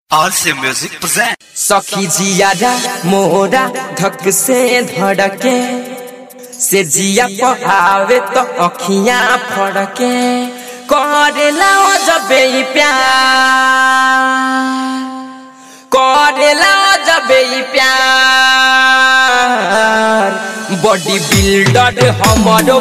RC Music present सखी जियारा मोरा धक से धड़के से जिया पहावे तो अखियां फड़के करेला जबे प्यार करेला जबे प्यार बॉडी बिल्डर हमारो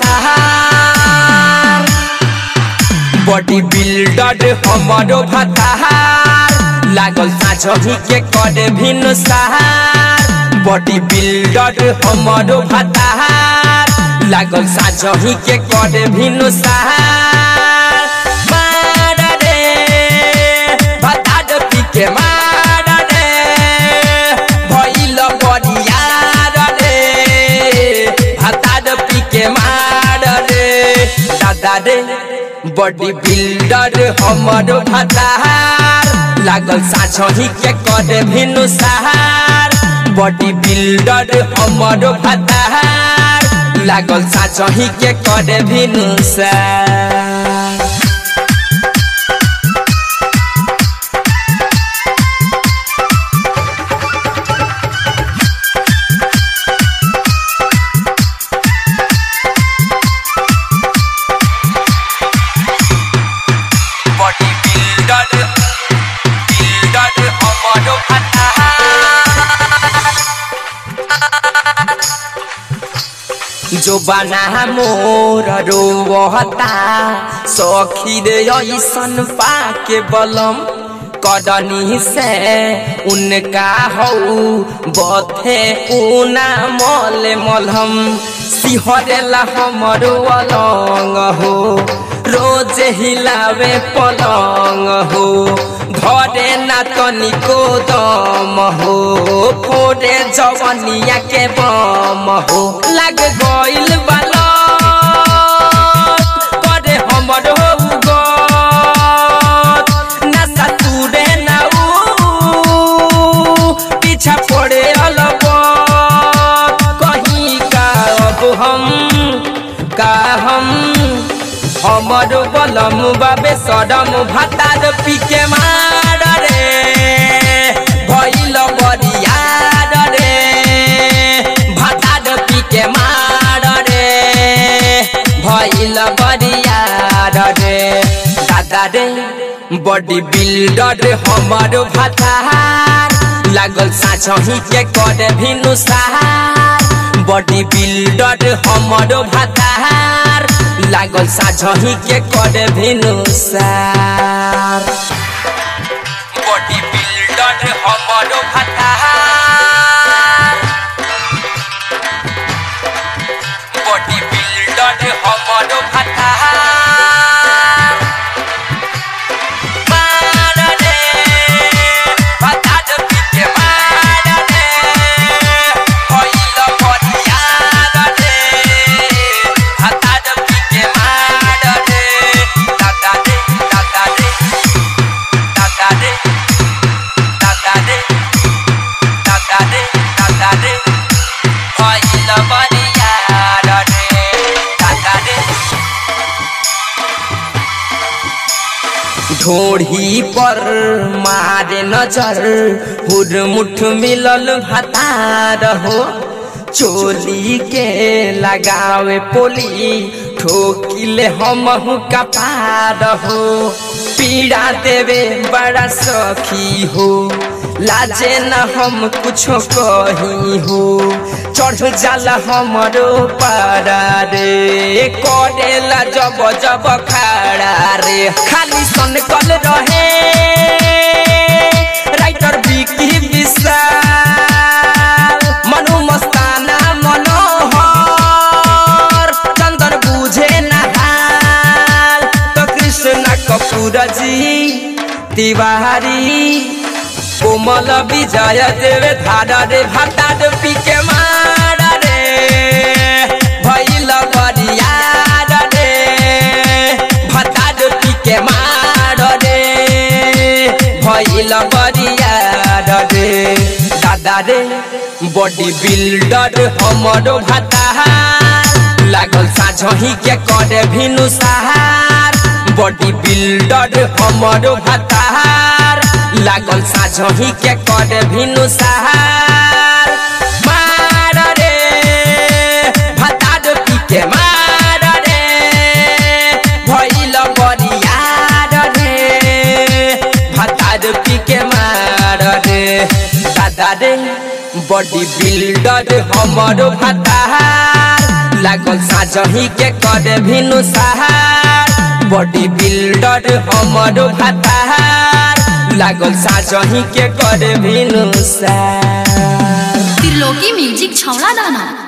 भतार बॉडी बिल्डर हमारो भतार लागल साझी के करे भिन्न सहार बॉडी बिल्डर हमारो भतार लागल साझी के करे भिन्न सहार मार रे भतार पी के मार रे भइल बरियार रे भतार पी के मार रे दादा रे बॉडी बिल्डर हमारो भतार लागल साझी के करे भिन्न सहार बॉडी बिल्डर हमारो भतार लागल साझी के करे भिन्न सहार जो बना मोर रोवता सखी रे ऐसन पाके बलम कदनी से उनका हऊ बथे ऊना मल मलहम सिहरेला हमरो अलंग हो रोज हिलावे पलंग हो धरे ना तनिको दम हो फोड़े जवनिया के बम हो लग गइल बाला करे हमर हो गत नशा तुरे ना ऊ पीछा पड़े अलग कहीं का अब हम हमर बलम बाबे सदम भतार पी के मार रे भइल बरियार रे भतार पी के मार रे भइल बरियार रे दादा रे बॉडी बिल्डर हमारो भतार लागल साझी के करे भिन्न सहार बॉडी बिल्डर हमारो भतार लागल साझी के करे भिन्न सहार बॉडी बिल्डर हमारो भतार बॉडी बिल्डर हमारो भतार मार रे भतार पी के मार रे भइल बरियार रे भतार पी के मार रे दादा रे दादा रे दादा रे दादा रे दादा रे दादा रे भइल बरियार रे दादा रे ढोढ़ी पर मारे नजर हुरमुठ मिलल भतार हो चोली के लगावे पोली ठोकिले हमहु कपार हो पीड़ा देवे बड़ा सखी हो लाजे न हम कुछो कही हो चढ़ जाला हमरो पारा रे करेला जब जब खाड़ा रे खाली सनकल रहे राइटर बिकी विशाल मनु मस्ताना मनोहर चंदन बुझे नहाल तो कृष्ण कपूर जी तिवारी कोमल विजय देवे धारा रे भतार पी के मार रे भइल बरियार रे भतार पी के मार रे भइल बरियार रे दादा रे बॉडी बिल्डर हमारो भतार लागल साझी के करे भिन्न सहार बॉडी बिल्डर हमारो भतार लागल साझही के करे भिनु सहार मार रे भतार पी के मार रे भइल बरियार रे भतार पी के मार रे दादा रे बॉडी बिल्डर हमरो भतार लागल साझही के करे भिनु सहार बॉडी बिल्डर हमरो भतार लागल साझही के करे भिनु सहार त्रिलोकी म्यूजिक छौला दाना।